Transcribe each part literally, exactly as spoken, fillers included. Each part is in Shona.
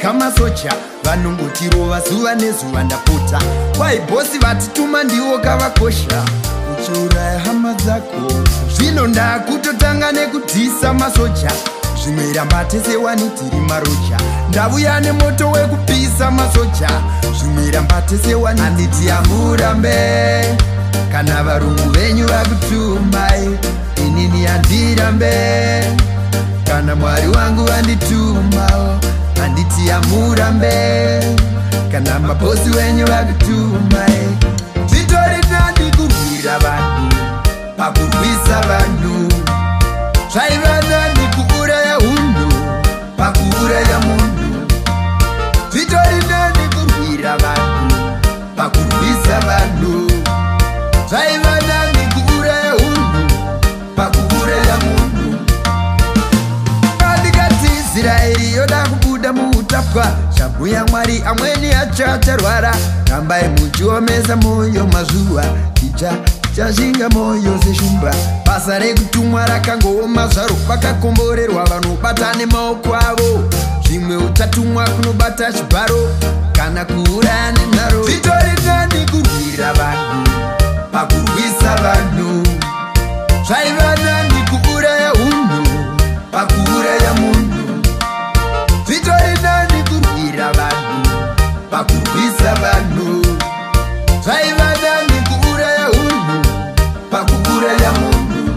kamasocha vanongotirova zuva nezuva ndapota kwai bhosi vatituma ndiwo kavakosha uchiuraya hama dzako zvino ndakutotanga nekudhisa masocha zvimwe rambate sewani tiri marocha ndavuya nemoto wekupisa masocha zvimwe rambate sewani handiti amurambe kana varungu venyu vakutumai inini handirambe kana mwari wangu vanditumawo handiti amurambe kana mabhosi wenyu vakutumai zvitori nani kurwira vanhu pakurwisa vanhu zvaiva nani kuuraya hunhu pakuuraya munhu zvitori nani kurwira vanhu pakurwisa vanhu zvaiva nani kuuraya hunhu pakuuraya munhu andikati Israeri yoda kubuda muutapwa shabhuya mwari amweni acho acharwara rambai muchiomesa moyo mazuva icha chashinga moyo seshumba basa rekutumwa rakangooma zvaro pakakomborerwa vanobata nemaoko avo zvimwe utatumwa kunobata chibharo kana kuuraya nenharo zvitori nani kurwira vanhu pakurwisa vanhu zvaiva nani kuuraya hunhu pakuuraya munhu zvitori nani kurwira vanhu pakurwisa vanhu zvaiva nani kuuraya hunhu pakuuraya munhu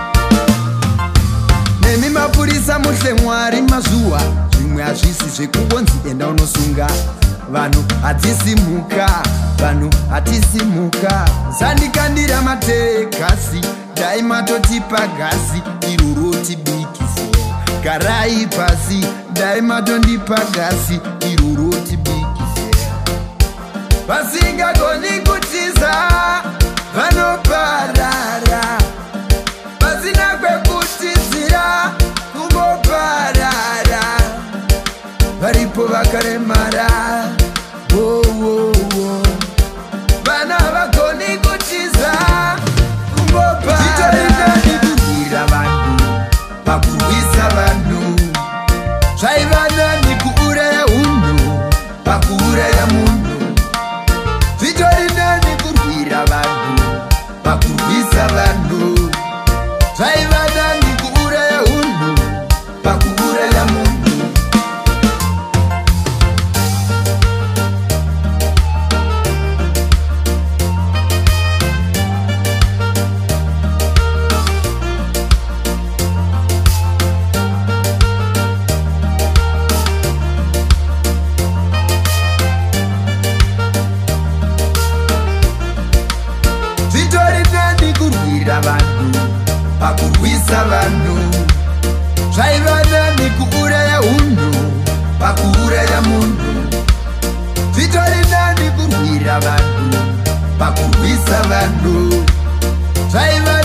nemi mapurisa muhle mwari mazuva zvimwe hazvisi zvekubonzi enda unosunga vanhu hatisimuka vanhu hatisimuka zandikandira matekasi dai matotipa gasi iruro tibikise garai pasi dai matondipa gasi iruro tibikise vasingagoni kutiza vanoparara pasina kwekutizira kungoparara varipo vakaremara oh, oh, oh. vana vagoni kutiza kungoparara kurwira vanhu pakurwisa vanhu zvaiva nani kuuraya hunhu pakuuraya munhu zvitori nani kurwira vanhu pakurwisa vanhu zvaiva nani kuuraya hunhu pakuuraya munhu vanhu pakurwisa vanhu zvaiva nani kuuraya hunhu pakuuraya munhu zvitori nani kurwira vanhu pakurwisa vanhu zvaiva